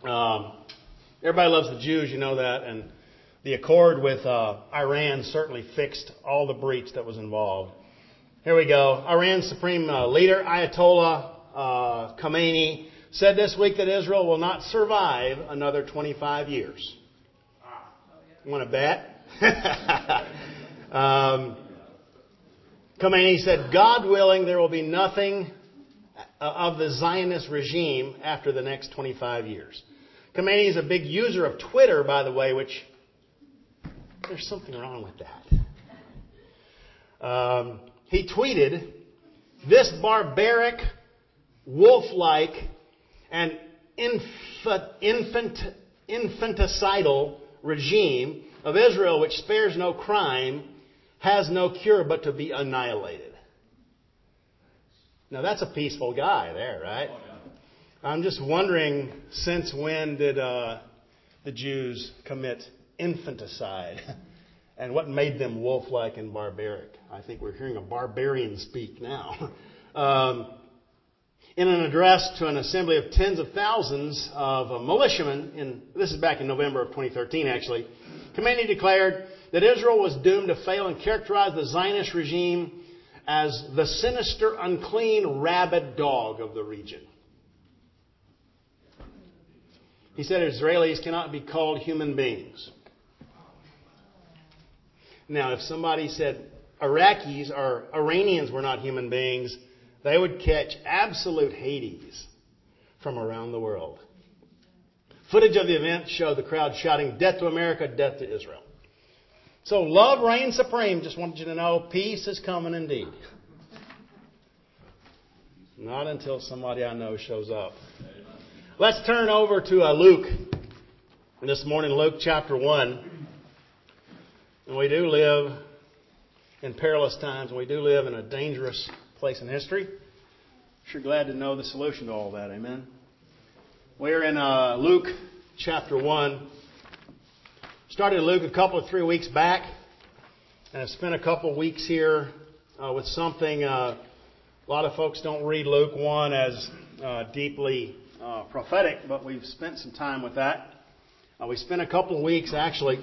Everybody loves the Jews, you know that, and the accord with Iran certainly fixed all the breach that was involved. Here we go. Iran's supreme leader, Ayatollah Khamenei, said this week that Israel will not survive another 25 years. Want to bet? Khamenei said, God willing, there will be nothing of the Zionist regime after the next 25 years. Khamenei is a big user of Twitter, by the way, which there's something wrong with that. He tweeted, this barbaric, wolf-like, and infanticidal regime of Israel, which spares no crime, has no cure but to be annihilated. Now that's a peaceful guy there, right? I'm just wondering, since when did the Jews commit infanticide? And what made them wolf-like and barbaric? I think we're hearing a barbarian speak now. In an address to an assembly of tens of thousands of militiamen, this is back in November of 2013 actually, Khamenei declared that Israel was doomed to fail and characterized the Zionist regime as the sinister, unclean, rabid dog of the region. He said Israelis cannot be called human beings. Now, if somebody said Iraqis or Iranians were not human beings, they would catch absolute Hades from around the world. Footage of the event showed the crowd shouting, "Death to America, death to Israel." So love reigns supreme. Just wanted you to know, peace is coming indeed. Not until somebody I know shows up. Let's turn over to Luke. This morning, Luke chapter 1. And we do live in perilous times, and we do live in a dangerous place in history. Sure glad to know the solution to all that. Amen. We're in Luke chapter 1. Started Luke a couple of 3 weeks back, and I've spent a couple of weeks here with something. A lot of folks don't read Luke 1 as deeply prophetic, but we've spent some time with that. We spent a couple of weeks actually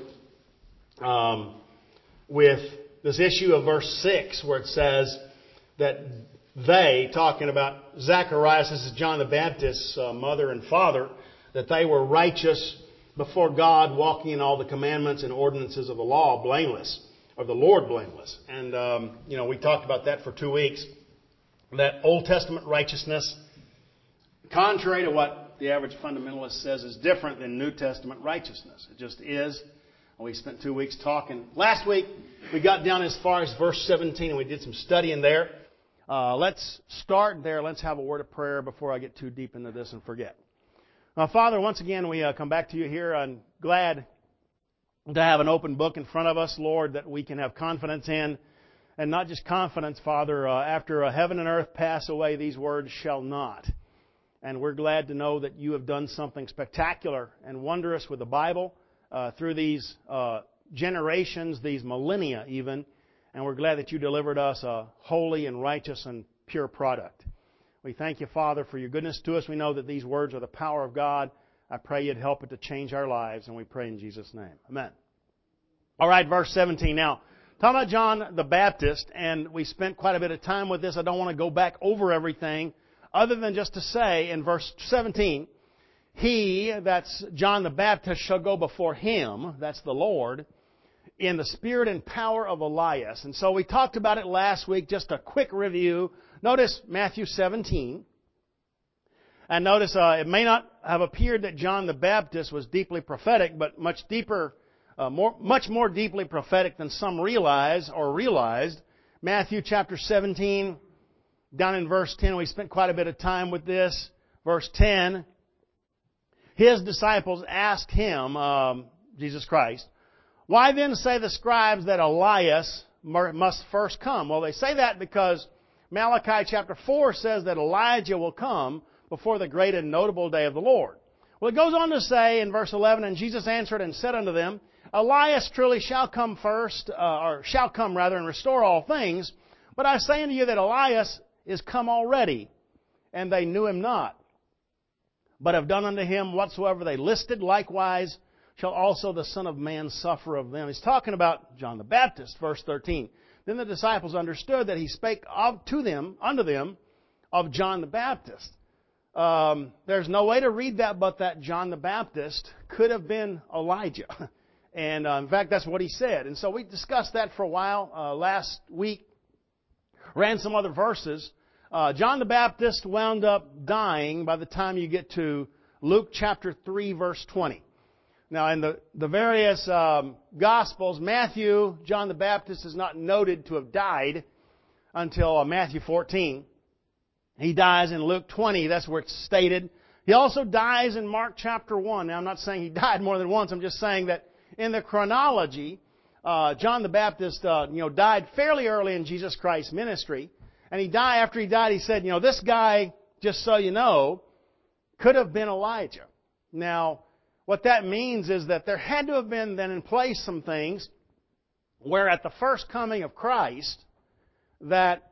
with this issue of verse 6, where it says that they, talking about Zacharias, this is John the Baptist's mother and father, that they were righteous before God, walking in all the commandments and ordinances of the law, blameless, of the Lord blameless. And, we talked about that for 2 weeks. That Old Testament righteousness, contrary to what the average fundamentalist says, is different than New Testament righteousness. It just is. We spent 2 weeks talking. Last week, we got down as far as verse 17, and we did some studying there. Let's start there. Let's have a word of prayer before I get too deep into this and forget. Father, once again, we come back to you here. I'm glad to have an open book in front of us, Lord, that we can have confidence in. And not just confidence, Father, after heaven and earth pass away, these words shall not. And we're glad to know that you have done something spectacular and wondrous with the Bible through these generations, these millennia even. And we're glad that you delivered us a holy and righteous and pure product. We thank you, Father, for your goodness to us. We know that these words are the power of God. I pray you'd help it to change our lives, and we pray in Jesus' name. Amen. All right, verse 17. Now, talking about John the Baptist, and we spent quite a bit of time with this. I don't want to go back over everything, other than just to say in verse 17, he, that's John the Baptist, shall go before him, that's the Lord, in the spirit and power of Elias. And so we talked about it last week, just a quick review. Notice Matthew 17. And notice it may not have appeared that John the Baptist was deeply prophetic, but much more deeply prophetic than some realized. Matthew chapter 17, down in verse 10, we spent quite a bit of time with this. Verse 10, his disciples asked him, Jesus Christ, why then say the scribes that Elias must first come? Well, they say that because Malachi chapter 4 says that Elijah will come before the great and notable day of the Lord. Well, it goes on to say in verse 11, and Jesus answered and said unto them, Elias truly shall come and restore all things. But I say unto you that Elias is come already, and they knew him not. but have done unto him whatsoever they listed, likewise shall also the Son of Man suffer of them. He's talking about John the Baptist, verse 13. Then the disciples understood that he spake unto them, of John the Baptist. There's no way to read that but that John the Baptist could have been Elijah. And in fact, that's what he said. And so we discussed that for a while last week. Ran some other verses. John the Baptist wound up dying by the time you get to Luke chapter 3, verse 20. Now, in the various Gospels, Matthew, John the Baptist is not noted to have died until Matthew 14. He dies in Luke 20. That's where it's stated. He also dies in Mark chapter 1. Now, I'm not saying he died more than once. I'm just saying that in the chronology, John the Baptist, died fairly early in Jesus Christ's ministry. And after he died, he said, this guy, just so you know, could have been Elijah. Now, what that means is that there had to have been then in place some things where at the first coming of Christ, there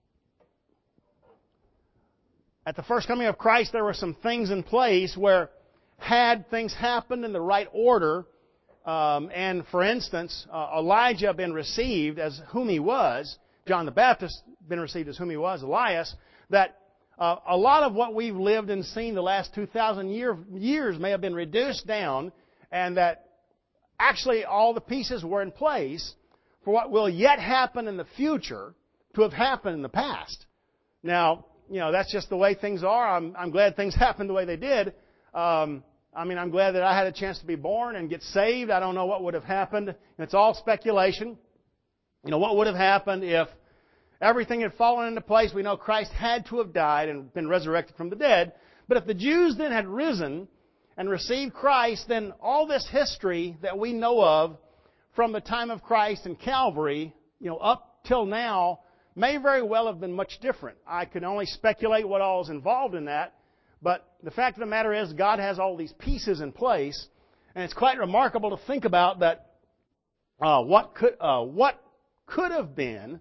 were some things in place where had things happened in the right order, and for instance, Elijah been received as whom he was, John the Baptist been received as whom he was, Elias, that a lot of what we've lived and seen the last 2,000 years may have been reduced down, and that actually all the pieces were in place for what will yet happen in the future to have happened in the past. Now, that's just the way things are. I'm glad things happened the way they did. I'm glad that I had a chance to be born and get saved. I don't know what would have happened. It's all speculation. What would have happened if everything had fallen into place? We know Christ had to have died and been resurrected from the dead. But if the Jews then had risen and received Christ, then all this history that we know of from the time of Christ and Calvary, up till now, may very well have been much different. I can only speculate what all is involved in that. But the fact of the matter is, God has all these pieces in place, and it's quite remarkable to think about that. What could have been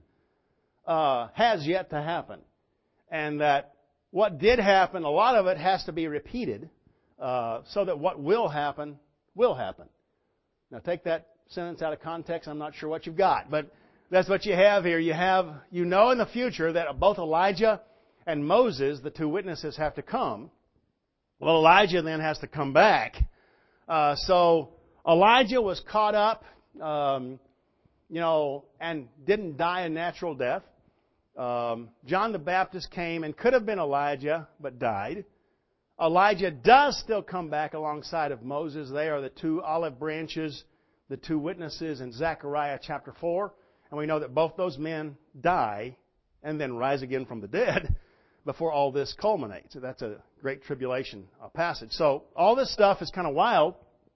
has yet to happen, and that what did happen, a lot of it has to be repeated, so that what will happen will happen. Now, take that sentence out of context. I'm not sure what you've got, but that's what you have here. You know in the future that both Elijah and Moses, the two witnesses, have to come. Well, Elijah then has to come back. So Elijah was caught up, and didn't die a natural death. John the Baptist came and could have been Elijah, but died. Elijah does still come back alongside of Moses. They are the two olive branches, the two witnesses in Zechariah chapter 4. And we know that both those men die and then rise again from the dead before all this culminates. So that's a great tribulation passage. So all this stuff is kind of wild,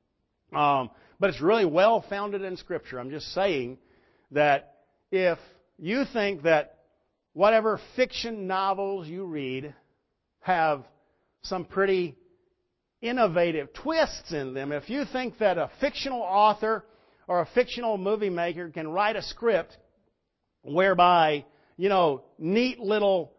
but it's really well founded in Scripture. I'm just saying that if you think that whatever fiction novels you read have some pretty innovative twists in them, if you think that a fictional author or a fictional movie maker can write a script whereby, neat little,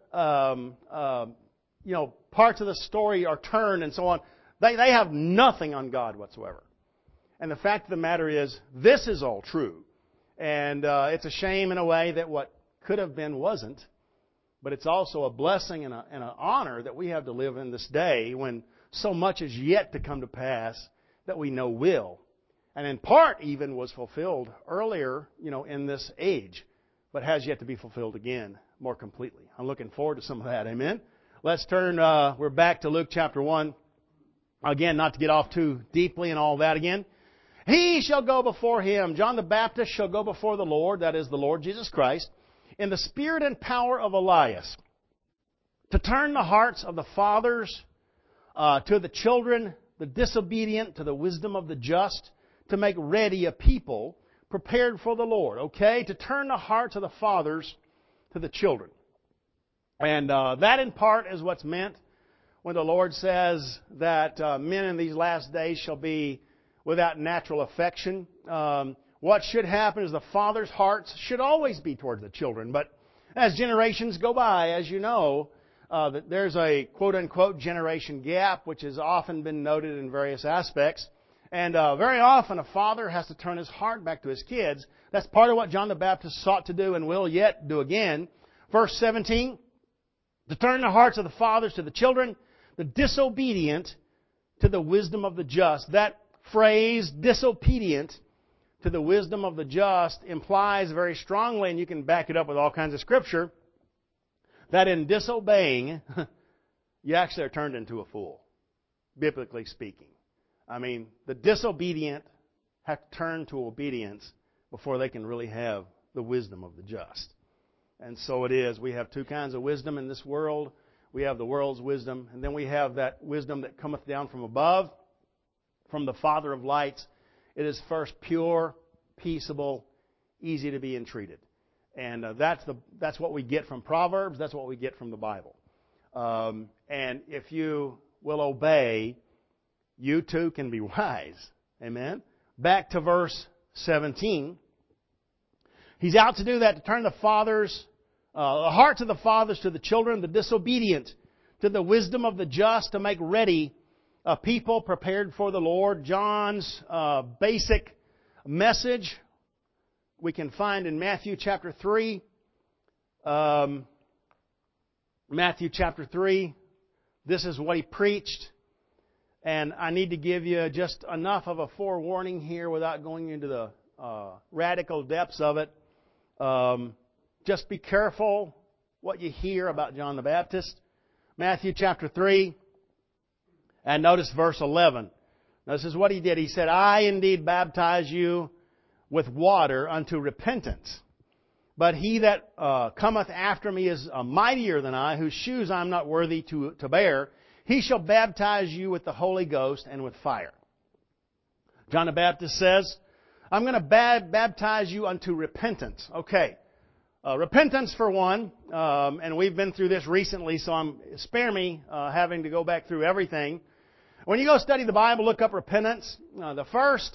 parts of the story are turned and so on, they have nothing on God whatsoever. And the fact of the matter is, this is all true. And it's a shame in a way that what could have been wasn't. But it's also a blessing and an honor that we have to live in this day when so much is yet to come to pass that we know will. And in part even was fulfilled earlier, in this age, but has yet to be fulfilled again more completely. I'm looking forward to some of that. Amen. Let's turn, we're back to Luke chapter 1. Again, not to get off too deeply and all that again. He shall go before him. John the Baptist shall go before the Lord, that is the Lord Jesus Christ, in the spirit and power of Elias, to turn the hearts of the fathers to the children, the disobedient to the wisdom of the just, to make ready a people prepared for the Lord. Okay? To turn the hearts of the fathers to the children. And that in part is what's meant when the Lord says that men in these last days shall be without natural affection. What should happen is the fathers' hearts should always be towards the children. But as generations go by, as you know, that there's a quote-unquote generation gap, which has often been noted in various aspects. And very often a father has to turn his heart back to his kids. That's part of what John the Baptist sought to do and will yet do again. Verse 17, to turn the hearts of the fathers to the children, the disobedient to the wisdom of the just. That phrase, disobedient to the wisdom of the just, implies very strongly, and you can back it up with all kinds of scripture, that in disobeying, you actually are turned into a fool, biblically speaking. I mean, the disobedient have to turn to obedience before they can really have the wisdom of the just. And so it is. We have two kinds of wisdom in this world. We have the world's wisdom, and then we have that wisdom that cometh down from above, from the Father of lights. It is first pure, peaceable, easy to be entreated. And that's what we get from Proverbs. That's what we get from the Bible. And if you will obey, you too can be wise. Amen? Back to verse 17. He's out to do that, to turn the hearts of the fathers to the children, the disobedient to the wisdom of the just, to make ready a people prepared for the Lord. John's basic message we can find in Matthew chapter 3. Matthew chapter 3, this is what he preached. And I need to give you just enough of a forewarning here without going into the radical depths of it. Just be careful what you hear about John the Baptist. Matthew chapter 3, and notice verse 11. Now, this is what he did. He said, I indeed baptize you with water unto repentance. But he that cometh after me is mightier than I, whose shoes I am not worthy to bear. He shall baptize you with the Holy Ghost and with fire. John the Baptist says, I'm going to baptize you unto repentance. Okay. Repentance for one, and we've been through this recently, so spare me having to go back through everything. When you go study the Bible, look up repentance. The first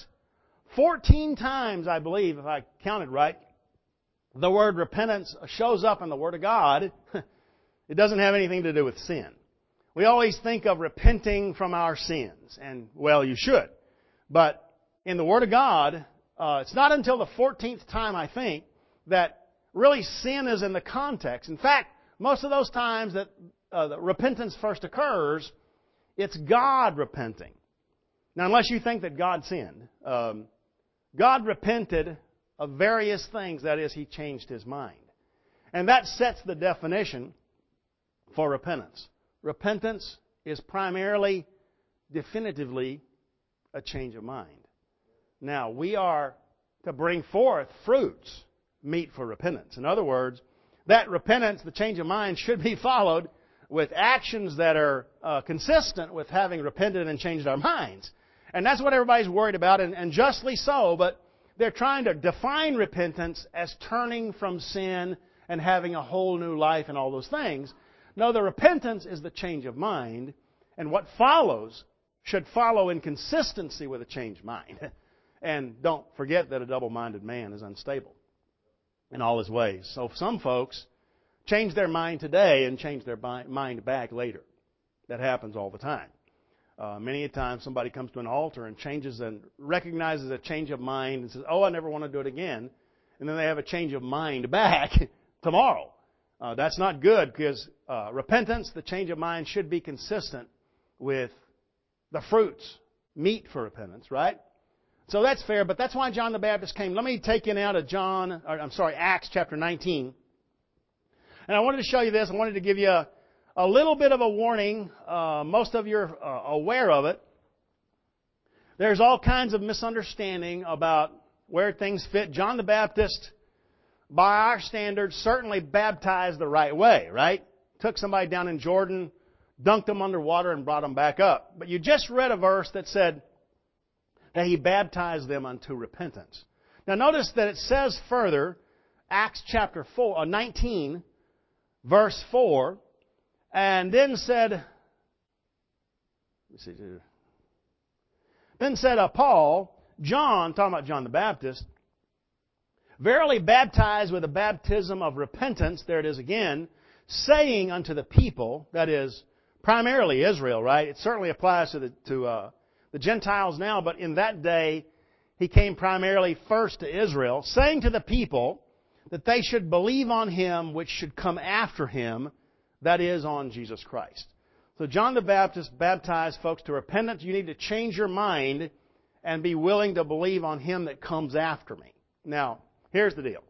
14 times, I believe, if I counted right, the word repentance shows up in the Word of God. It doesn't have anything to do with sin. We always think of repenting from our sins, and, well, you should. But in the Word of God, it's not until the 14th time, I think, that really sin is in the context. In fact, most of those times that repentance first occurs, it's God repenting. Now, unless you think that God sinned, God repented of various things. That is, He changed His mind. And that sets the definition for repentance. Repentance is primarily, definitively, a change of mind. Now, we are to bring forth fruits meet for repentance. In other words, that repentance, the change of mind, should be followed with actions that are consistent with having repented and changed our minds. And that's what everybody's worried about, and justly so, but they're trying to define repentance as turning from sin and having a whole new life and all those things. No, the repentance is the change of mind, and what follows should follow in consistency with a changed mind. And don't forget that a double-minded man is unstable in all his ways. So some folks change their mind today and change their mind back later. That happens all the time. Many a time somebody comes to an altar and changes and recognizes a change of mind and says, oh, I never want to do it again. And then they have a change of mind back tomorrow. That's not good, because repentance, the change of mind, should be consistent with the fruits, meet for repentance, right? So that's fair, but that's why John the Baptist came. Let me take you now to Acts chapter 19. And I wanted to show you this. I wanted to give you a little bit of a warning. Most of you are aware of it. There's all kinds of misunderstanding about where things fit. John the Baptist, by our standards, certainly baptized the right way, right? Took somebody down in Jordan, dunked them underwater, and brought them back up. But you just read a verse that said that he baptized them unto repentance. Now notice that it says further, Acts chapter 19, verse 4, and then said, Paul, John, talking about John the Baptist, verily baptized with a baptism of repentance, there it is again, saying unto the people, that is, primarily Israel, right? It certainly applies to the Gentiles now, but in that day, He came primarily first to Israel, saying to the people that they should believe on Him which should come after Him, that is, on Jesus Christ. So John the Baptist baptized folks to repentance. You need to change your mind and be willing to believe on Him that comes after me. Now, here's the deal.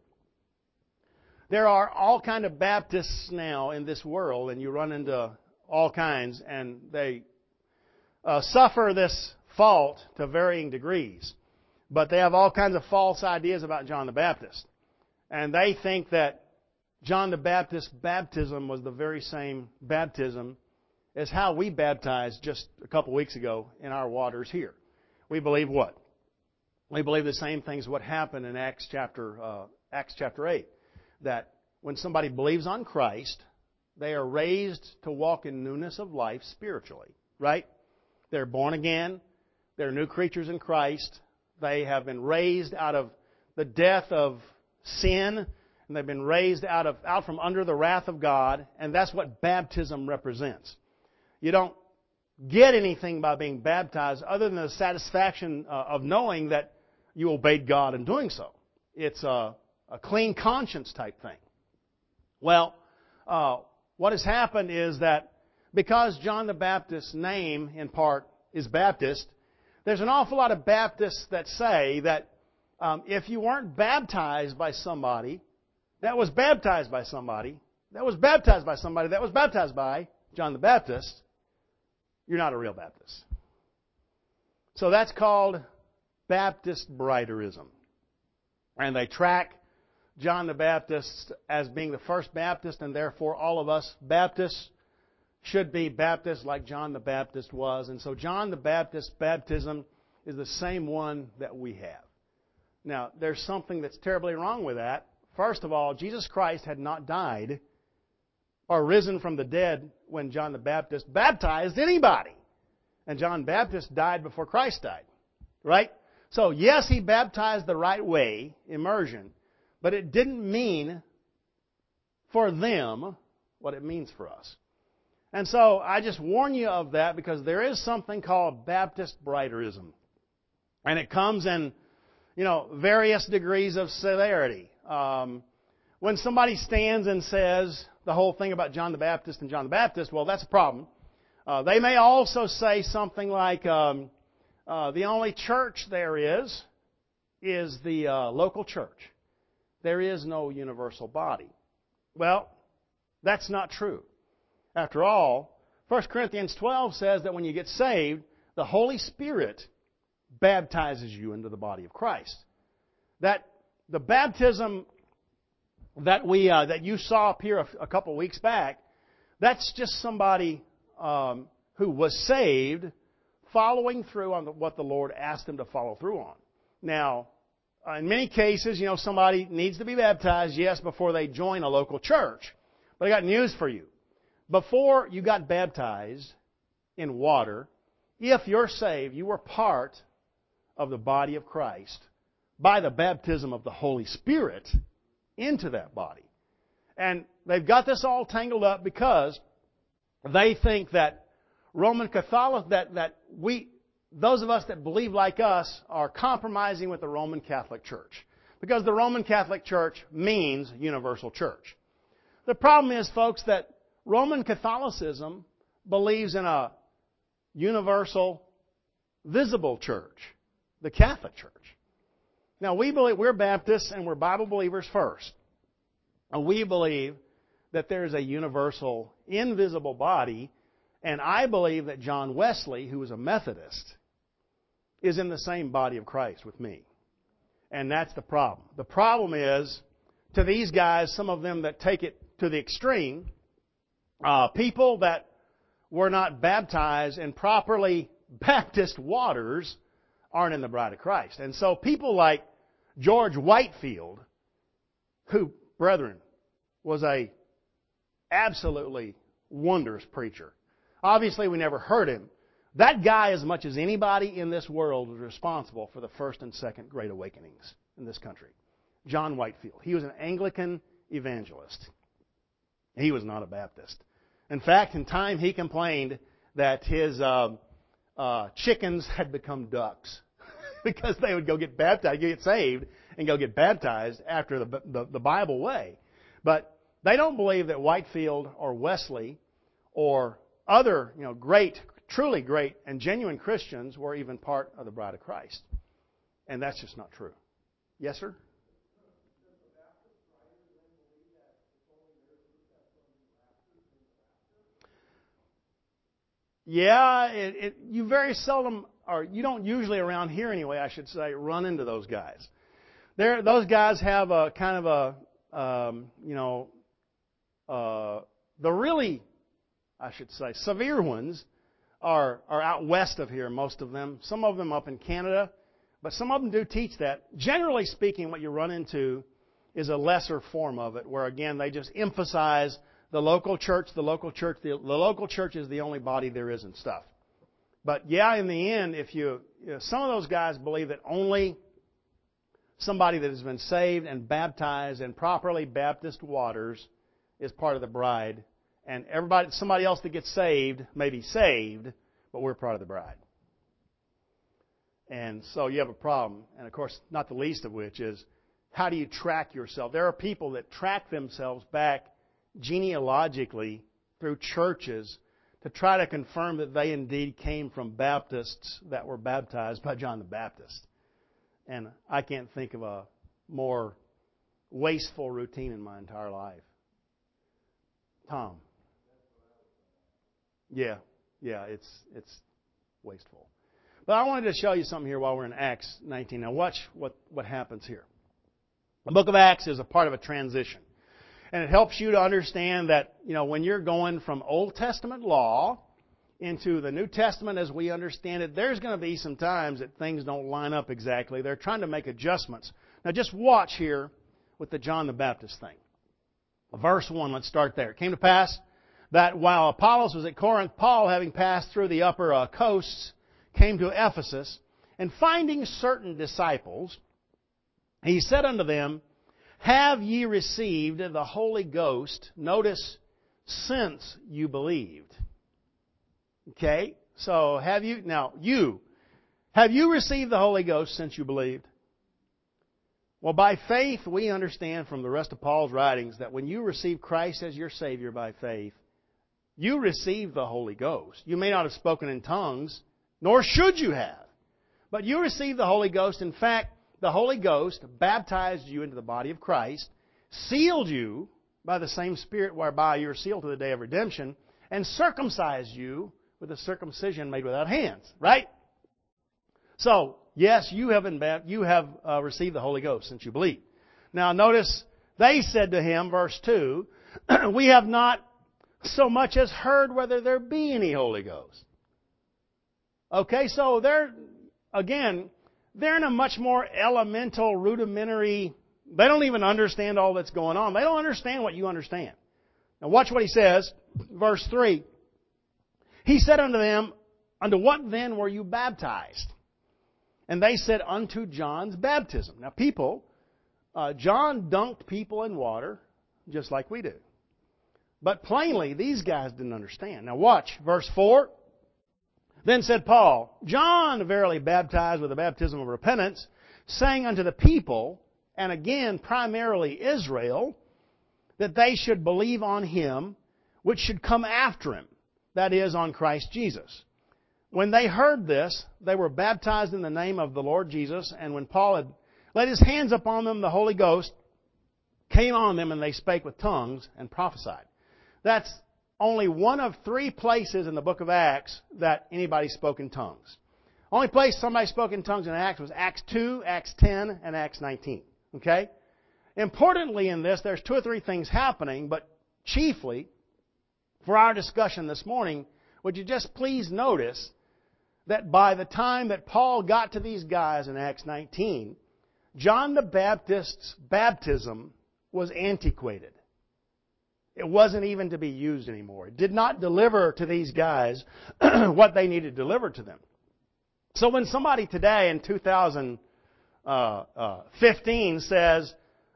There are all kind of Baptists now in this world, and you run into all kinds, and they suffer this fault to varying degrees. But they have all kinds of false ideas about John the Baptist. And they think that John the Baptist's baptism was the very same baptism as how we baptized just a couple weeks ago in our waters here. We believe what? We believe the same things what happened in Acts chapter 8. That when somebody believes on Christ, they are raised to walk in newness of life spiritually. Right? They're born again. They're new creatures in Christ. They have been raised out of the death of sin, and they've been raised out from under the wrath of God, and that's what baptism represents. You don't get anything by being baptized other than the satisfaction of knowing that you obeyed God in doing so. It's a clean conscience type thing. Well, what has happened is that because John the Baptist's name, in part, is Baptist, there's an awful lot of Baptists that say that if you weren't baptized by somebody that was baptized by somebody that was baptized by somebody that was baptized by John the Baptist, you're not a real Baptist. So that's called Baptist Briderism. And they track John the Baptist as being the first Baptist, and therefore all of us Baptists should be Baptists like John the Baptist was. And so John the Baptist's baptism is the same one that we have. Now, there's something that's terribly wrong with that. First of all, Jesus Christ had not died or risen from the dead when John the Baptist baptized anybody. And John the Baptist died before Christ died. Right? So, yes, he baptized the right way, immersion, but it didn't mean for them what it means for us. And so I just warn you of that because there is something called Baptist Briderism. And it comes in, various degrees of severity. When somebody stands and says the whole thing about John the Baptist and John the Baptist, well, that's a problem. They may also say something like, the only church there is the local church. There is no universal body. Well, that's not true. After all, 1 Corinthians 12 says that when you get saved, the Holy Spirit baptizes you into the body of Christ. That the baptism that you saw up here a couple of weeks back, that's just somebody who was saved following through on what the Lord asked them to follow through on. Now, in many cases, somebody needs to be baptized, yes, before they join a local church. But I got news for you. Before you got baptized in water, if you're saved, you were part of the body of Christ by the baptism of the Holy Spirit into that body. And they've got this all tangled up because they think that Roman Catholic, those of us that believe like us are compromising with the Roman Catholic Church. Because the Roman Catholic Church means universal church. The problem is, folks, that Roman Catholicism believes in a universal, visible church, the Catholic Church. Now, we're Baptists and we're Bible believers first. And we believe that there is a universal, invisible body, and I believe that John Wesley, who was a Methodist, is in the same body of Christ with me. And that's the problem. The problem is, to these guys, some of them that take it to the extreme, people that were not baptized in properly Baptist waters aren't in the bride of Christ. And so people like George Whitefield, who, brethren, was a absolutely wondrous preacher. Obviously, we never heard him. That guy, as much as anybody in this world, was responsible for the first and second Great Awakenings in this country. John Whitefield. He was an Anglican evangelist. He was not a Baptist. In fact, in time he complained that his chickens had become ducks because they would go get baptized, get saved, and go get baptized after the Bible way. But they don't believe that Whitefield or Wesley or other great, truly great and genuine Christians were even part of the bride of Christ. And that's just not true. Yes, sir? Yeah, you very seldom, or you don't usually around here anyway, I should say, run into those guys. Those guys have a kind of the really, I should say, severe ones are out west of here, most of them. Some of them up in Canada, but some of them do teach that. Generally speaking, what you run into is a lesser form of it, where again, they just emphasize the local church, the local church is the only body there is and stuff. But yeah, in the end, some of those guys believe that only somebody that has been saved and baptized in properly Baptist waters is part of the bride. And somebody else that gets saved may be saved, but we're part of the bride. And so you have a problem. And of course, not the least of which is, how do you track yourself? There are people that track themselves back genealogically through churches to try to confirm that they indeed came from Baptists that were baptized by John the Baptist. And I can't think of a more wasteful routine in my entire life. Tom. Yeah, it's wasteful. But I wanted to show you something here while we're in Acts 19. Now watch what happens here. The book of Acts is a part of a transition. And it helps you to understand that, when you're going from Old Testament law into the New Testament as we understand it, there's going to be some times that things don't line up exactly. They're trying to make adjustments. Now just watch here with the John the Baptist thing. Verse 1, let's start there. It came to pass that while Apollos was at Corinth, Paul, having passed through the upper coasts, came to Ephesus, and finding certain disciples, he said unto them, Have ye received the Holy Ghost, notice, since you believed? Okay, so have you received the Holy Ghost since you believed? Well, by faith, we understand from the rest of Paul's writings that when you receive Christ as your Savior by faith, you receive the Holy Ghost. You may not have spoken in tongues, nor should you have, but you receive the Holy Ghost. In fact, the Holy Ghost baptized you into the body of Christ, sealed you by the same Spirit whereby you are sealed to the day of redemption, and circumcised you with a circumcision made without hands. Right? So, yes, you have received the Holy Ghost since you believe. Now, notice, they said to him, verse 2, We have not so much as heard whether there be any Holy Ghost. Okay, so they're in a much more elemental, rudimentary, they don't even understand all that's going on. They don't understand what you understand. Now watch what he says, verse 3. He said unto them, Unto what then were you baptized? And they said, Unto John's baptism. Now John dunked people in water, just like we do. But plainly, these guys didn't understand. Now watch, verse 4. Then said Paul, John verily baptized with the baptism of repentance, saying unto the people, and again primarily Israel, that they should believe on him which should come after him, that is, on Christ Jesus. When they heard this, they were baptized in the name of the Lord Jesus, and when Paul had laid his hands upon them, the Holy Ghost came on them, and they spake with tongues and prophesied. That's only one of 3 places in the book of Acts that anybody spoke in tongues. Only place somebody spoke in tongues in Acts was Acts 2, Acts 10, and Acts 19. Okay? Importantly in this, there's 2 or 3 things happening, but chiefly, for our discussion this morning, would you just please notice that by the time that Paul got to these guys in Acts 19, John the Baptist's baptism was antiquated. It wasn't even to be used anymore. It did not deliver to these guys what they needed to deliver to them. So when somebody today in 2015 says,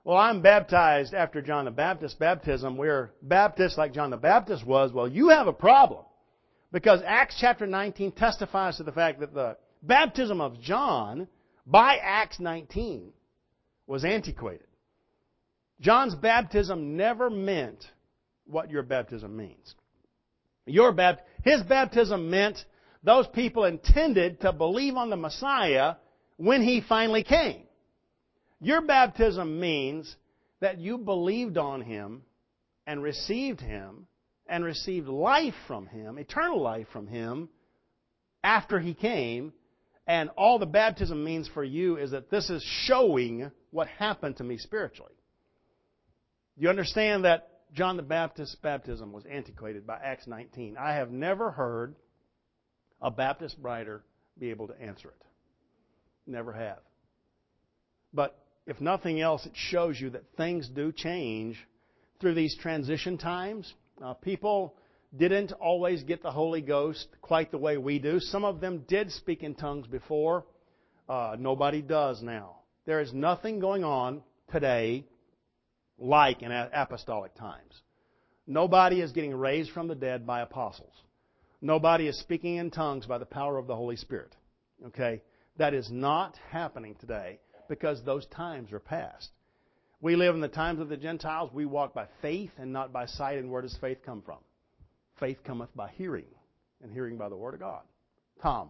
Well, I'm baptized after John the Baptist's baptism. We're Baptists like John the Baptist was. Well, you have a problem. Because Acts chapter 19 testifies to the fact that the baptism of John by Acts 19 was antiquated. John's baptism never meant what your baptism means. His baptism meant those people intended to believe on the Messiah when He finally came. Your baptism means that you believed on Him and received life from Him, eternal life from Him, after He came. And all the baptism means for you is that this is showing what happened to me spiritually. You understand that John the Baptist's baptism was antiquated by Acts 19. I have never heard a Baptist writer be able to answer it. Never have. But if nothing else, it shows you that things do change through these transition times. People didn't always get the Holy Ghost quite the way we do. Some of them did speak in tongues before. Nobody does now. There is nothing going on today like in apostolic times. Nobody is getting raised from the dead by apostles. Nobody is speaking in tongues by the power of the Holy Spirit. Okay? That is not happening today because those times are past. We live in the times of the Gentiles. We walk by faith and not by sight. And where does faith come from? Faith cometh by hearing, and hearing by the Word of God. Tom.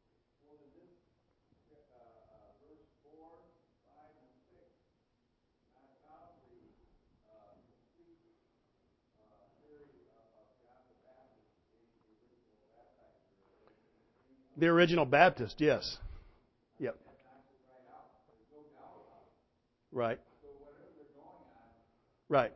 The original Baptist, yes. Yep. Right. Right.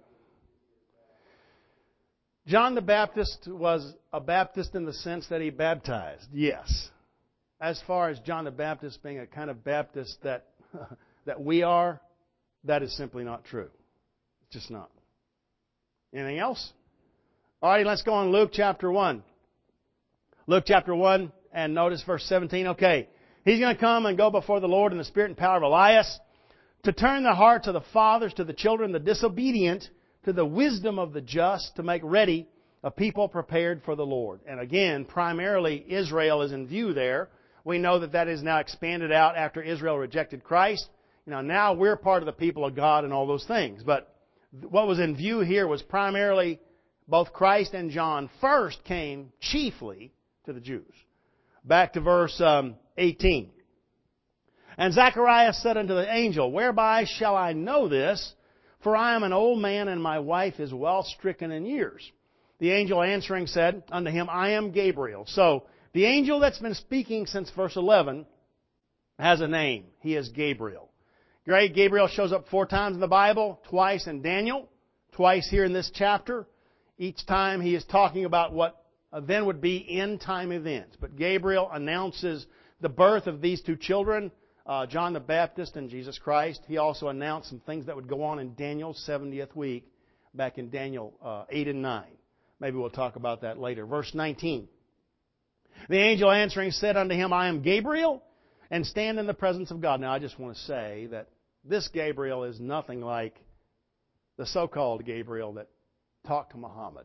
John the Baptist was a Baptist in the sense that he baptized, yes. As far as John the Baptist being a kind of Baptist that that we are, that is simply not true. It's just not. Anything else? All right, let's go on Luke chapter 1. Luke chapter 1, and notice verse 17. Okay, He's going to come and go before the Lord in the spirit and power of Elias to turn the hearts of the fathers to the children, the disobedient, to the wisdom of the just, to make ready a people prepared for the Lord. And again, primarily Israel is in view there. We know that that is now expanded out after Israel rejected Christ. Now we're part of the people of God and all those things. But what was in view here was primarily both Christ and John first came chiefly to the Jews. Back to verse 18. And Zacharias said unto the angel, Whereby shall I know this? For I am an old man, and my wife is well stricken in years. The angel answering said unto him, I am Gabriel. So, the angel that's been speaking since verse 11 has a name. He is Gabriel. Great Gabriel shows up 4 times in the Bible, twice in Daniel, twice here in this chapter. Each time he is talking about what then would be end-time events. But Gabriel announces the birth of these 2 children, John the Baptist and Jesus Christ. He also announced some things that would go on in Daniel's 70th week, back in Daniel 8 and 9. Maybe we'll talk about that later. Verse 19. The angel answering said unto him, I am Gabriel, and stand in the presence of God. Now, I just want to say that this Gabriel is nothing like the so-called Gabriel that talked to Muhammad.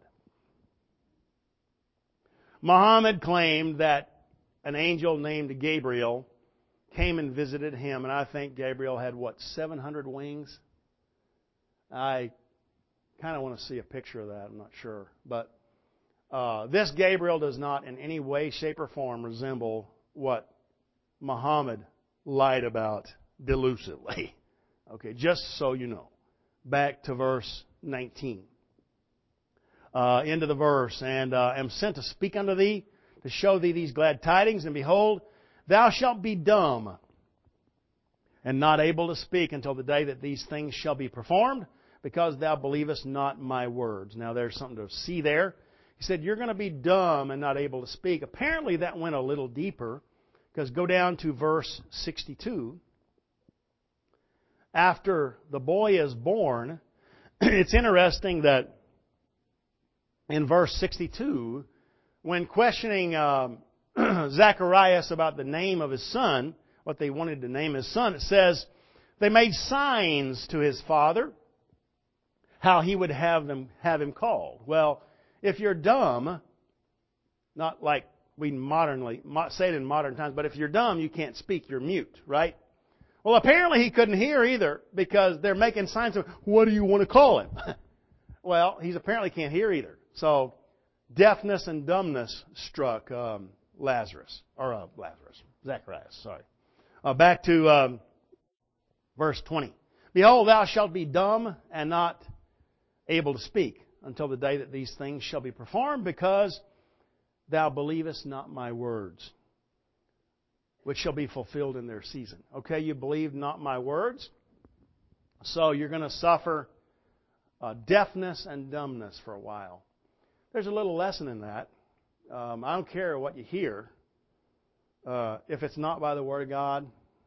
Muhammad claimed that an angel named Gabriel came and visited him, and I think Gabriel had, 700 wings? I kind of want to see a picture of that, I'm not sure. But this Gabriel does not in any way, shape, or form resemble what Muhammad lied about delusively. Okay, just so you know. Back to verse 19. Into the verse, and am sent to speak unto thee, to show thee these glad tidings, and behold, thou shalt be dumb, and not able to speak until the day that these things shall be performed, because thou believest not my words. Now there's something to see there. He said, you're going to be dumb and not able to speak. Apparently that went a little deeper, because go down to verse 62. After the boy is born, it's interesting that in verse 62, when questioning Zacharias about the name of his son, what they wanted to name his son, it says They made signs to his father how he would have him called. Well, if you're dumb, not like we say it in modern times, but if you're dumb, you can't speak, you're mute, right? Well, apparently he couldn't hear either because they're making signs of, what do you want to call him? Well, he apparently can't hear either. So, deafness and dumbness struck Zacharias, sorry. Back to verse 20. Behold, thou shalt be dumb and not able to speak until the day that these things shall be performed, because thou believest not my words, which shall be fulfilled in their season. Okay, you believe not my words, so you're going to suffer deafness and dumbness for a while. There's a little lesson in that. I don't care what you hear. If it's not by the Word of God,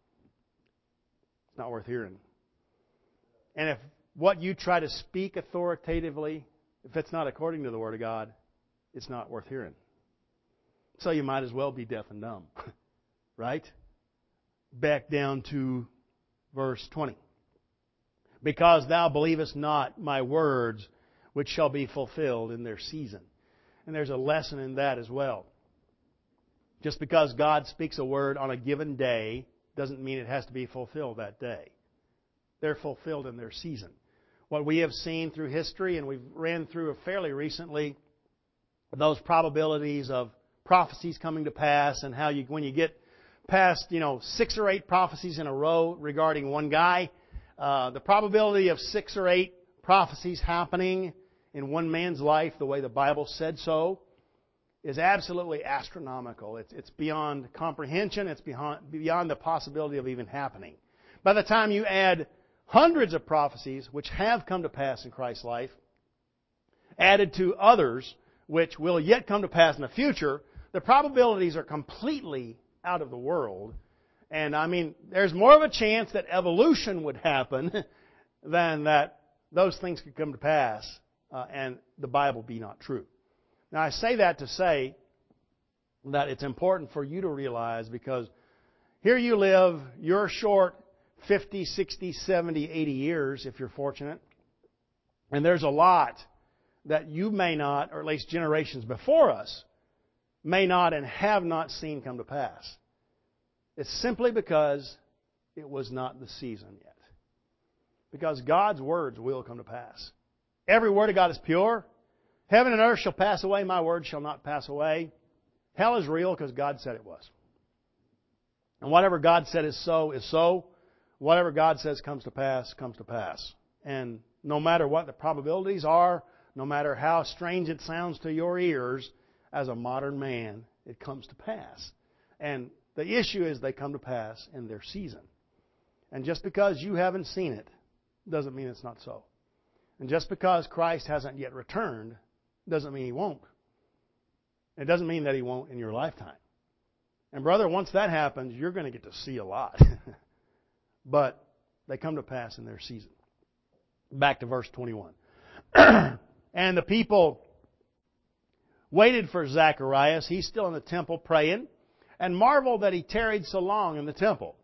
it's not worth hearing. And if what you try to speak authoritatively, if it's not according to the Word of God, it's not worth hearing. So you might as well be deaf and dumb. Right? Back down to verse 20. Because thou believest not my words, which shall be fulfilled in their season. And there's a lesson in that as well. Just because God speaks a word on a given day doesn't mean it has to be fulfilled that day. They're fulfilled in their season. What we have seen through history, and we've ran through fairly recently, those probabilities of prophecies coming to pass, and how when you get past 6 or 8 prophecies in a row regarding one guy, the probability of 6 or 8 prophecies happening in one man's life the way the Bible said so is absolutely astronomical. It's beyond comprehension. It's beyond the possibility of even happening. By the time you add hundreds of prophecies which have come to pass in Christ's life, added to others which will yet come to pass in the future, the probabilities are completely out of the world. And I mean, there's more of a chance that evolution would happen than that those things could come to pass and the Bible be not true. Now, I say that to say that it's important for you to realize, because here you live, you're short 50, 60, 70, 80 years if you're fortunate. And there's a lot that you may not, or at least generations before us, may not and have not seen come to pass. It's simply because it was not the season yet. Because God's words will come to pass. Every word of God is pure. Heaven and earth shall pass away, my word shall not pass away. Hell is real because God said it was. And whatever God said is so, is so. Whatever God says comes to pass, comes to pass. And no matter what the probabilities are, no matter how strange it sounds to your ears, as a modern man, it comes to pass. And the issue is they come to pass in their season. And just because you haven't seen it doesn't mean it's not so. And just because Christ hasn't yet returned doesn't mean He won't. It doesn't mean that He won't in your lifetime. And brother, once that happens, you're going to get to see a lot. But they come to pass in their season. Back to verse 21. And the people waited for Zacharias. He's still in the temple praying, and marveled that he tarried so long in the temple.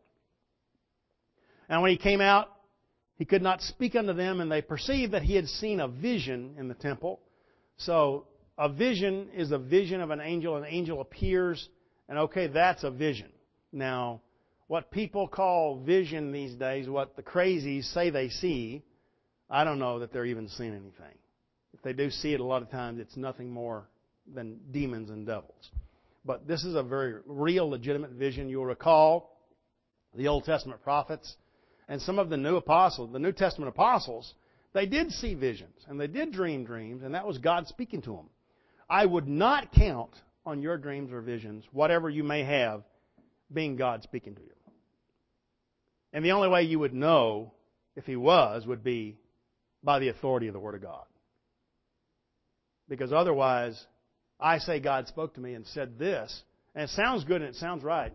And when he came out, he could not speak unto them, and they perceived that he had seen a vision in the temple. So a vision is a vision of an angel. An angel appears, and okay, that's a vision. Now, what people call vision these days, what the crazies say they see, I don't know that they're even seeing anything. If they do see it, a lot of times it's nothing more than demons and devils. But this is a very real, legitimate vision. You'll recall the Old Testament prophets and some of the New Testament apostles, they did see visions and they did dream dreams, and that was God speaking to them. I would not count on your dreams or visions, whatever you may have, being God speaking to you. And the only way you would know if He was would be by the authority of the Word of God. Because otherwise, I say God spoke to me and said this, and it sounds good and it sounds right.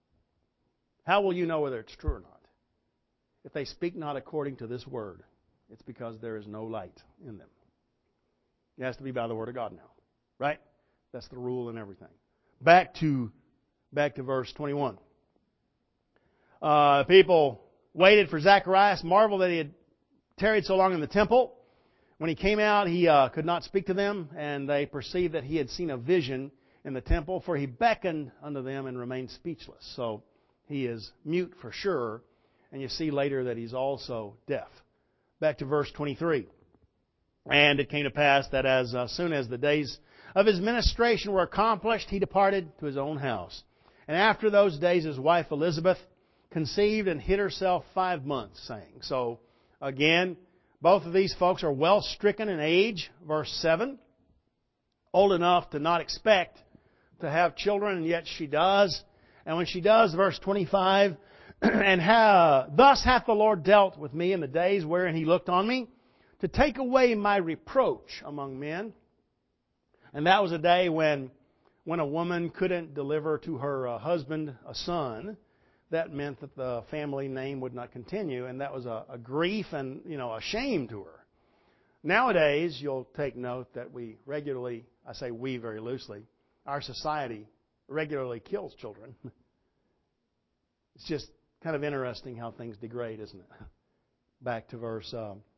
How will you know whether it's true or not? If they speak not according to this Word, it's because there is no light in them. It has to be by the Word of God now. Right? That's the rule and everything. Back to verse 21. People waited for Zacharias, marveled that he had tarried so long in the temple. When he came out, he could not speak to them, and they perceived that he had seen a vision in the temple, for he beckoned unto them and remained speechless. So he is mute for sure, and you see later that he's also deaf. Back to verse 23. And it came to pass that as soon as the days of his ministration were accomplished, he departed to his own house. And after those days his wife Elizabeth conceived and hid herself 5 months, saying. So, again, both of these folks are well stricken in age, verse 7. Old enough to not expect to have children, and yet she does. And when she does, verse 25, and thus hath the Lord dealt with me in the days wherein he looked on me, to take away my reproach among men. And that was a day when a woman couldn't deliver to her husband a son. That meant that the family name would not continue, and that was a grief and, a shame to her. Nowadays, you'll take note that we regularly, I say we very loosely, our society regularly kills children. It's just kind of interesting how things degrade, isn't it? Back to verse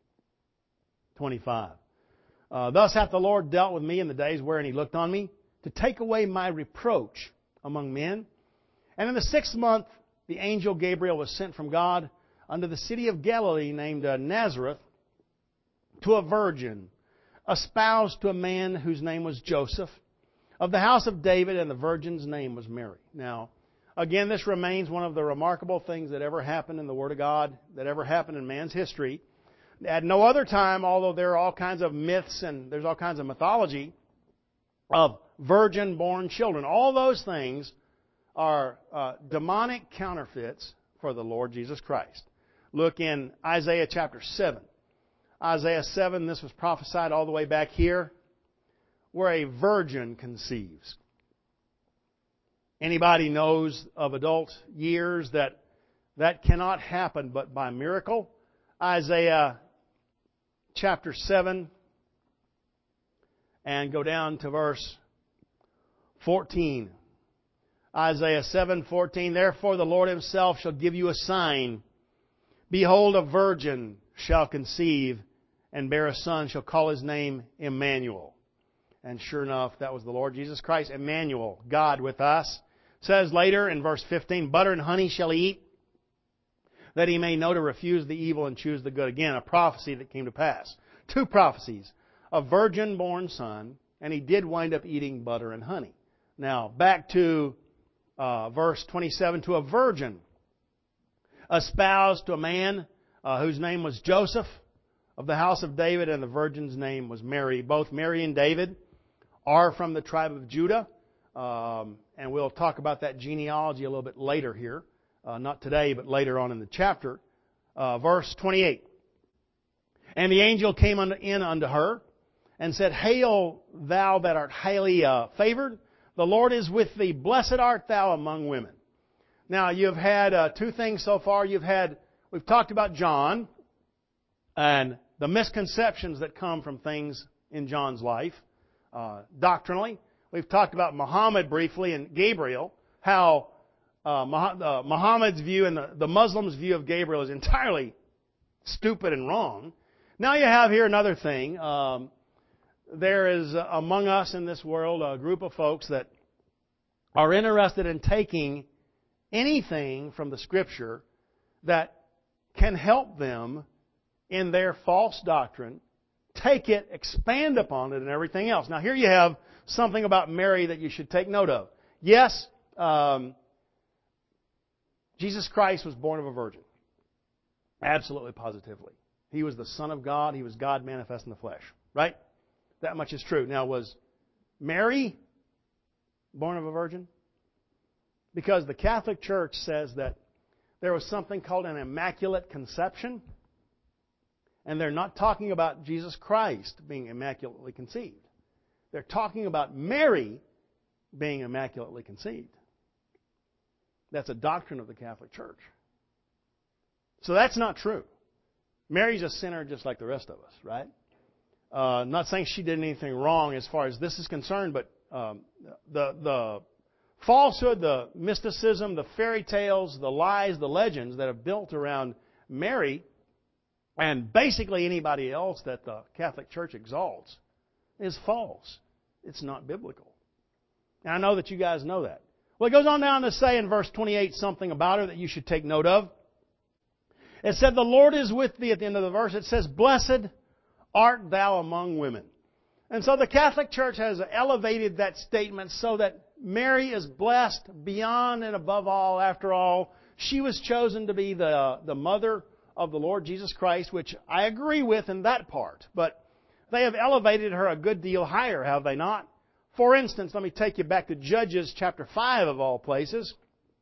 25. Thus hath the Lord dealt with me in the days wherein he looked on me, to take away my reproach among men. And in the 6th month, the angel Gabriel was sent from God unto the city of Galilee named Nazareth, to a virgin, espoused to a man whose name was Joseph, of the house of David, and the virgin's name was Mary. Now, again, this remains one of the remarkable things that ever happened in the Word of God, that ever happened in man's history. At no other time, although there are all kinds of myths and there's all kinds of mythology of virgin-born children, all those things are demonic counterfeits for the Lord Jesus Christ. Look in Isaiah chapter 7. Isaiah 7, this was prophesied all the way back here, where a virgin conceives. Anybody knows of adult years that cannot happen but by miracle? Isaiah chapter 7, and go down to verse 14. Isaiah 7:14, therefore the Lord himself shall give you a sign. Behold, a virgin shall conceive and bear a son, shall call his name Emmanuel. And sure enough, that was the Lord Jesus Christ, Emmanuel, God with us. It says later in verse 15, butter and honey shall he eat, that he may know to refuse the evil and choose the good. Again, a prophecy that came to pass. 2 prophecies. A virgin-born son, and he did wind up eating butter and honey. Now, back to verse 27, to a virgin, espoused to a man whose name was Joseph, of the house of David, and the virgin's name was Mary. Both Mary and David are from the tribe of Judah, and we'll talk about that genealogy a little bit later here. Not today, but later on in the chapter. Verse 28. And the angel came in unto her, and said, Hail, thou that art highly favored. The Lord is with thee. Blessed art thou among women. Now, you've had 2 things so far. We've talked about John, and the misconceptions that come from things in John's life, doctrinally. We've talked about Muhammad briefly and Gabriel, how Muhammad's view and the Muslims' view of Gabriel is entirely stupid and wrong. Now you have here another thing. There is among us in this world a group of folks that are interested in taking anything from the Scripture that can help them in their false doctrine, take it, expand upon it, and everything else. Now here you have something about Mary that you should take note of. Yes, Jesus Christ was born of a virgin. Absolutely, positively. He was the Son of God. He was God manifest in the flesh. Right? That much is true. Now, was Mary born of a virgin? Because the Catholic Church says that there was something called an immaculate conception, and they're not talking about Jesus Christ being immaculately conceived. They're talking about Mary being immaculately conceived. That's a doctrine of the Catholic Church. So that's not true. Mary's a sinner just like the rest of us, right? Not saying she did anything wrong as far as this is concerned, but the falsehood, the mysticism, the fairy tales, the lies, the legends that have built around Mary and basically anybody else that the Catholic Church exalts is false. It's not biblical. And I know that you guys know that. Well, it goes on down to say in verse 28 something about her that you should take note of. It said, the Lord is with thee at the end of the verse. It says, blessed art thou among women. And so the Catholic Church has elevated that statement so that Mary is blessed beyond and above all. After all, she was chosen to be the mother of the Lord Jesus Christ, which I agree with in that part. But they have elevated her a good deal higher, have they not? For instance, let me take you back to Judges chapter 5 of all places.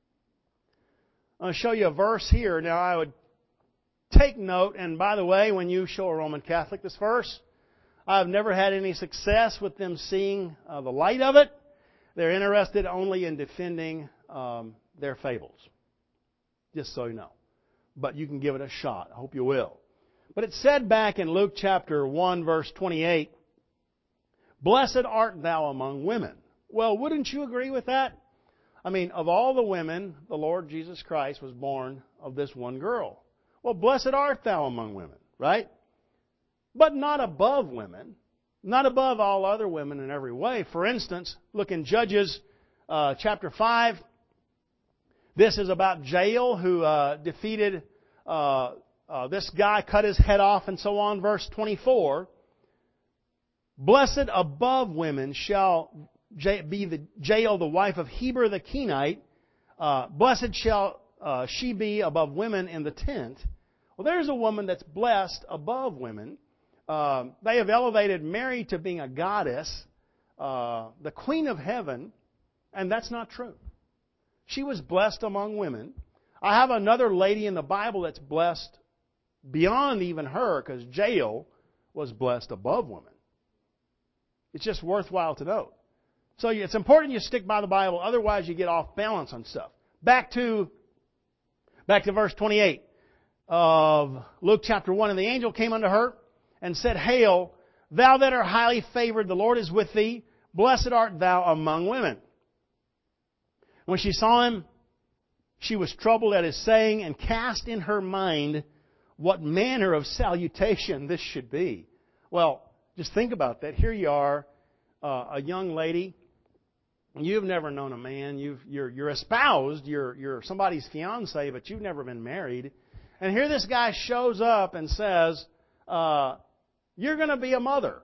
I'll show you a verse here. Now I would take note, and by the way, when you show a Roman Catholic this verse, I've never had any success with them seeing the light of it. They're interested only in defending their fables. Just so you know. But you can give it a shot. I hope you will. But it said back in Luke chapter 1 verse 28, blessed art thou among women. Well, wouldn't you agree with that? I mean, of all the women, the Lord Jesus Christ was born of this one girl. Well, blessed art thou among women, right? But not above women. Not above all other women in every way. For instance, look in Judges chapter 5. This is about Jael who defeated this guy, cut his head off and so on. Verse 24. Blessed above women shall be the Jael, the wife of Heber the Kenite. Blessed shall she be above women in the tent. Well, there's a woman that's blessed above women. They have elevated Mary to being a goddess, the queen of heaven, and that's not true. She was blessed among women. I have another lady in the Bible that's blessed beyond even her, because Jael was blessed above women. It's just worthwhile to note. So it's important you stick by the Bible, otherwise you get off balance on stuff. Back to verse 28 of Luke chapter 1. And the angel came unto her and said, Hail, thou that art highly favored, the Lord is with thee. Blessed art thou among women. When she saw him, she was troubled at his saying, and cast in her mind what manner of salutation this should be. Well, just think about that. Here you are, a young lady. You've never known a man. You're espoused. You're somebody's fiancé, but you've never been married. And here this guy shows up and says, you're going to be a mother.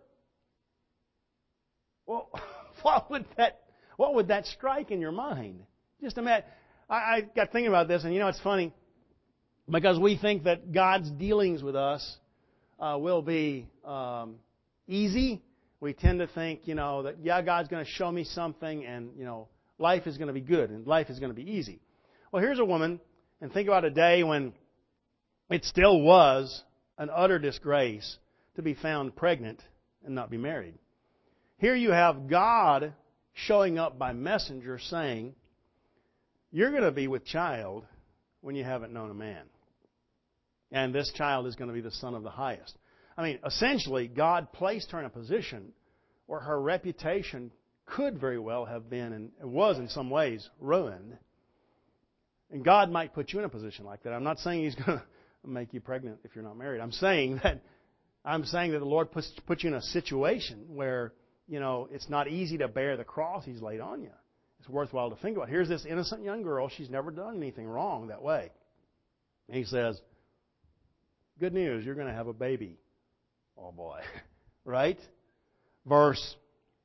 Well, what would that strike in your mind? Just imagine. I got thinking about this, and it's funny, because we think that God's dealings with us will be easy. We tend to think, that, God's going to show me something, and, life is going to be good, and life is going to be easy. Well, here's a woman, and think about a day when it still was an utter disgrace to be found pregnant and not be married. Here you have God showing up by messenger saying, you're going to be with child when you haven't known a man. And this child is going to be the Son of the Highest. I mean, essentially, God placed her in a position where her reputation could very well have been, and was in some ways, ruined. And God might put you in a position like that. I'm not saying He's going to make you pregnant if you're not married. I'm saying that the Lord puts you in a situation where, it's not easy to bear the cross He's laid on you. It's worthwhile to think about. Here's this innocent young girl. She's never done anything wrong that way. And He says, good news, you're going to have a baby. Oh boy. Right? Verse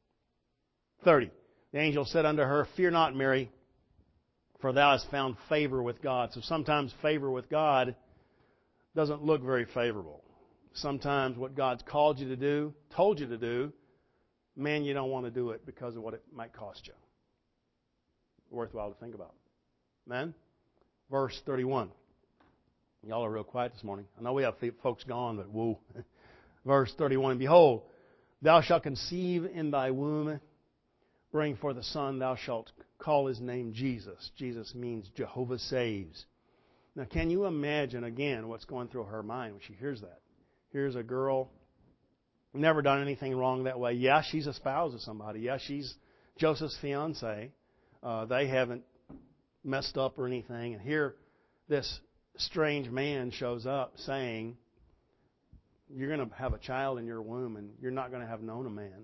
30. The angel said unto her, Fear not, Mary, for thou hast found favor with God. So sometimes favor with God doesn't look very favorable. Sometimes what God's called you to do, told you to do, man, you don't want to do it because of what it might cost you. Worthwhile to think about. Amen? Verse 31. Y'all are real quiet this morning. I know we have folks gone, but woo. Verse 31. Behold, thou shalt conceive in thy womb, bring forth a son, thou shalt call his name Jesus. Jesus means Jehovah saves. Now, can you imagine, again, what's going through her mind when she hears that? Here's a girl, never done anything wrong that way. Yeah, she's espoused to somebody. Yeah, she's Joseph's fiancée. They haven't messed up or anything. And here this strange man shows up saying, you're going to have a child in your womb and you're not going to have known a man.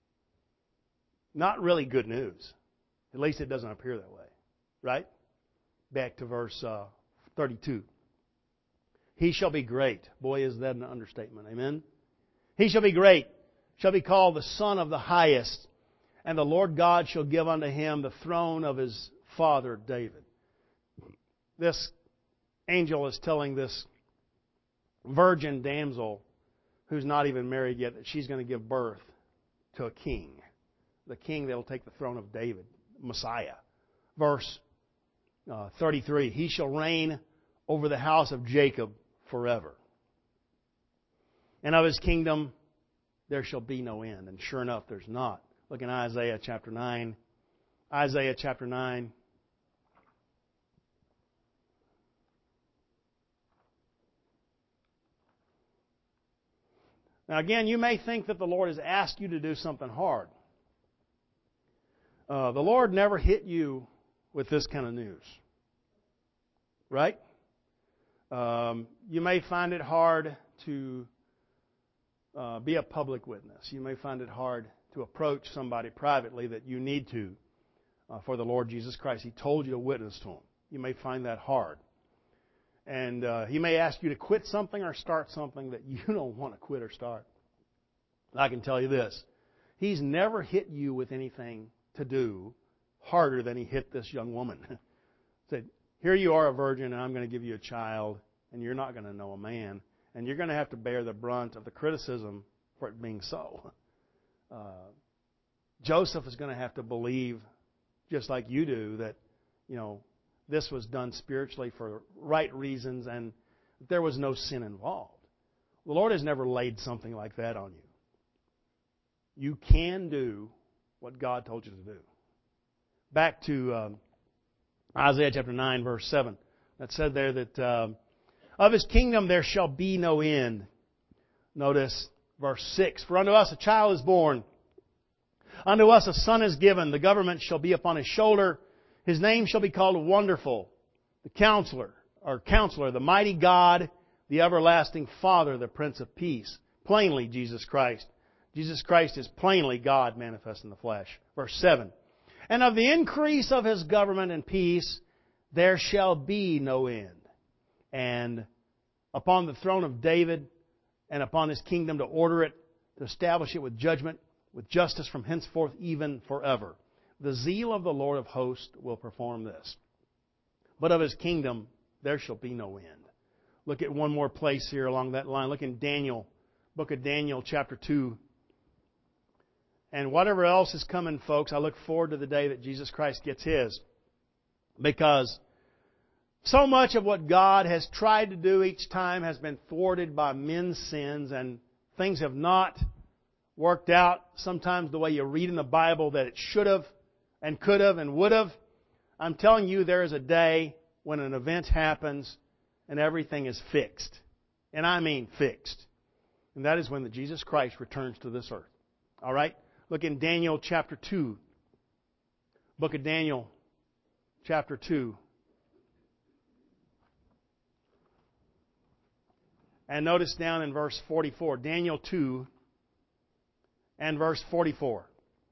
Not really good news. At least it doesn't appear that way. Right? Back to verse 32. He shall be great. Boy, is that an understatement. Amen? He shall be great, shall be called the Son of the Highest, and the Lord God shall give unto him the throne of his father David. This angel is telling this virgin damsel who's not even married yet that she's going to give birth to a king. The king that will take the throne of David, Messiah. Verse 33, he shall reign over the house of Jacob forever. And of his kingdom there shall be no end. And sure enough, there's not. Look in Isaiah chapter 9. Isaiah chapter 9. Now again, you may think that the Lord has asked you to do something hard. The Lord never hit you with this kind of news. Right? You may find it hard to be a public witness. You may find it hard to approach somebody privately that you need to for the Lord Jesus Christ. He told you to witness to Him. You may find that hard. And He may ask you to quit something or start something that you don't want to quit or start. I can tell you this. He's never hit you with anything to do harder than He hit this young woman. Said, here you are a virgin and I'm going to give you a child and you're not going to know a man. And you're going to have to bear the brunt of the criticism for it being so. Joseph is going to have to believe, just like you do, that, this was done spiritually for right reasons and there was no sin involved. The Lord has never laid something like that on you. You can do what God told you to do. Back to Isaiah chapter 9, verse 7. That said there that of His kingdom there shall be no end. Notice verse 6. For unto us a child is born. Unto us a son is given. The government shall be upon His shoulder. His name shall be called Wonderful, the Counselor, the Mighty God, the Everlasting Father, the Prince of Peace. Plainly, Jesus Christ. Jesus Christ is plainly God manifest in the flesh. Verse 7. And of the increase of His government and peace there shall be no end. And upon the throne of David and upon His kingdom to order it, to establish it with judgment, with justice from henceforth even forever. The zeal of the Lord of hosts will perform this. But of His kingdom there shall be no end. Look at one more place here along that line. Look in Daniel, book of Daniel, chapter 2. And whatever else is coming, folks, I look forward to the day that Jesus Christ gets His. Because so much of what God has tried to do each time has been thwarted by men's sins, and things have not worked out sometimes the way you read in the Bible that it should have and could have and would have. I'm telling you, there is a day when an event happens and everything is fixed. And I mean fixed. And that is when the Jesus Christ returns to this earth. All right? Look in Daniel chapter 2. Book of Daniel chapter 2. And notice down in verse 44. Daniel 2 and verse 44.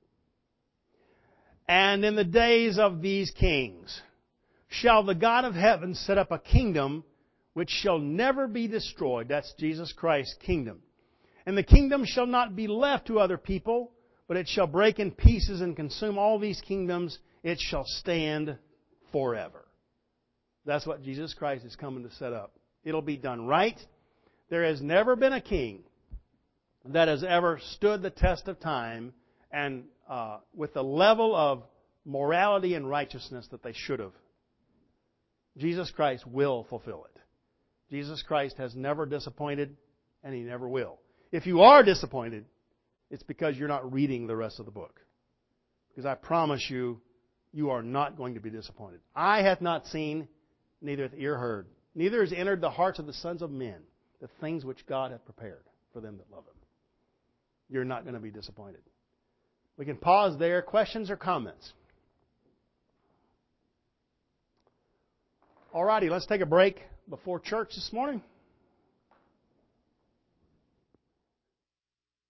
And in the days of these kings shall the God of heaven set up a kingdom which shall never be destroyed. That's Jesus Christ's kingdom. And the kingdom shall not be left to other people, but it shall break in pieces and consume all these kingdoms. It shall stand forever. That's what Jesus Christ is coming to set up. It'll be done right. There has never been a king that has ever stood the test of time and with the level of morality and righteousness that they should have. Jesus Christ will fulfill it. Jesus Christ has never disappointed, and He never will. If you are disappointed, it's because you're not reading the rest of the book. Because I promise you, you are not going to be disappointed. Eye hath not seen, neither hath ear heard, neither has entered the hearts of the sons of men the things which God hath prepared for them that love Him. You're not going to be disappointed. We can pause there. Questions or comments? Alrighty, let's take a break before church this morning.